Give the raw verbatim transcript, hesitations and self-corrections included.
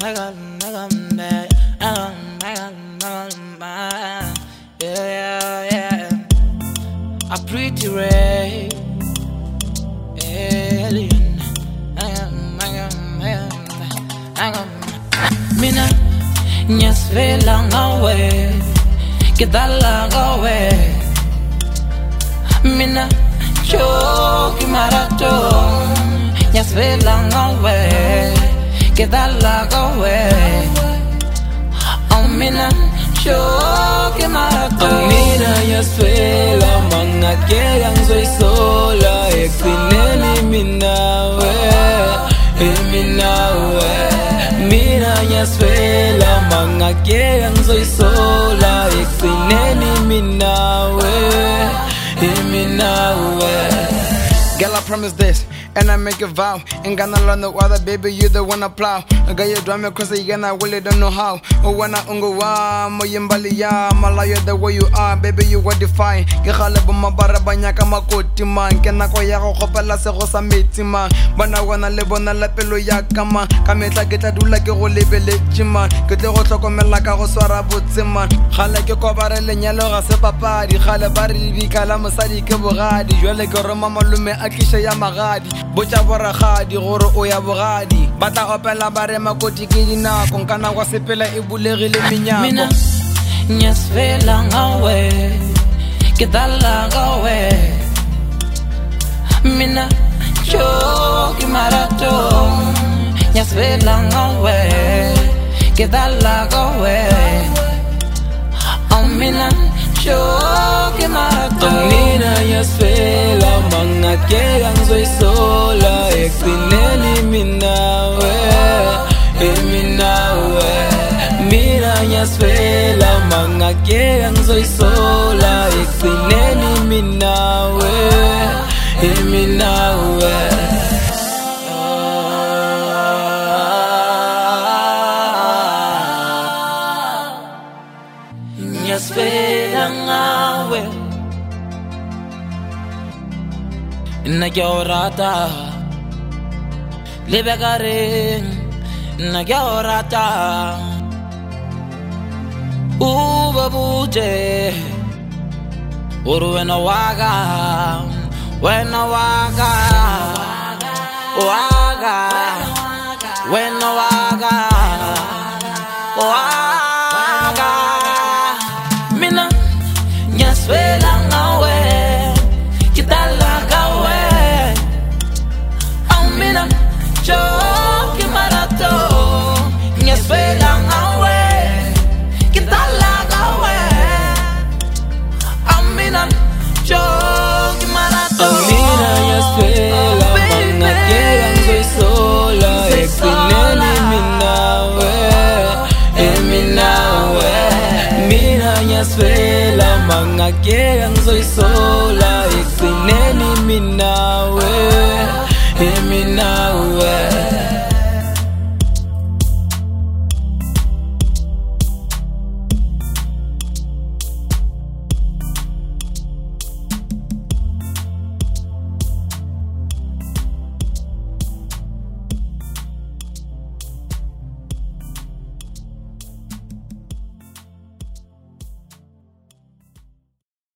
Yeah, yeah. A pretty ray alien. Mina nyas velang away, kita lang away. Mina choki marathon, nyas velang away, kita lang away. Oh mina choki marathon. Mina nyas velang mga kailang soy sola, eksineni minawe, minawe. Mina nyas velang mga kailang soy sola, eksineni minawe, minawe. Girl, I promise this, and I make a vow. Ain't gonna learn no other, baby, you the one I plow. I got you drama cause again, I really don't know how. Oh, when I ungo wa, mo yimbali ya, malayo the way you are, baby, you were defined. Ke khale bo mabara banya ka makoti man, ke nako ya go khopela se go sa metsi man. Bana wana le bona la pelo ya ka man, ka metla ke tla dula ke go lebeletse man, ke tle go tlhokomela ka go swara botse man. Khale ke ko bare lenyalo ga se papadi, khale ba re bikala mosadi ke bogadi, jwale ke roma malume a tlisha ya magadi, botsa boragadi gore o ya bogadi, batla opela bare makoti ke dinako, nkana kwa sepela e bulegile menyako. Mina nyas velang away, kita lang away. Mina choki marathon, nyas velang away, kita lang away. Oh mina choki marathon. Mina nyas velang mga kailang soy sola, eksineni minawe, minawe. Mina nyas velang mga kailang soy sola, eksineni minawe, minawe. Nyas velang away, nagyorata lebekaring nagyorata ubabuje uru wena waga wena waga waga wena waga waga. Mina nyas velang away, kita lang away. Oh mina choki marathon, nyas velang away, kita lang away. Oh mina choki marathon. Mina nyas velang mga kailang soy sola, eksineni minawe, minawe. Mina nyas velang mga kailang soy sola, eksineni minawe.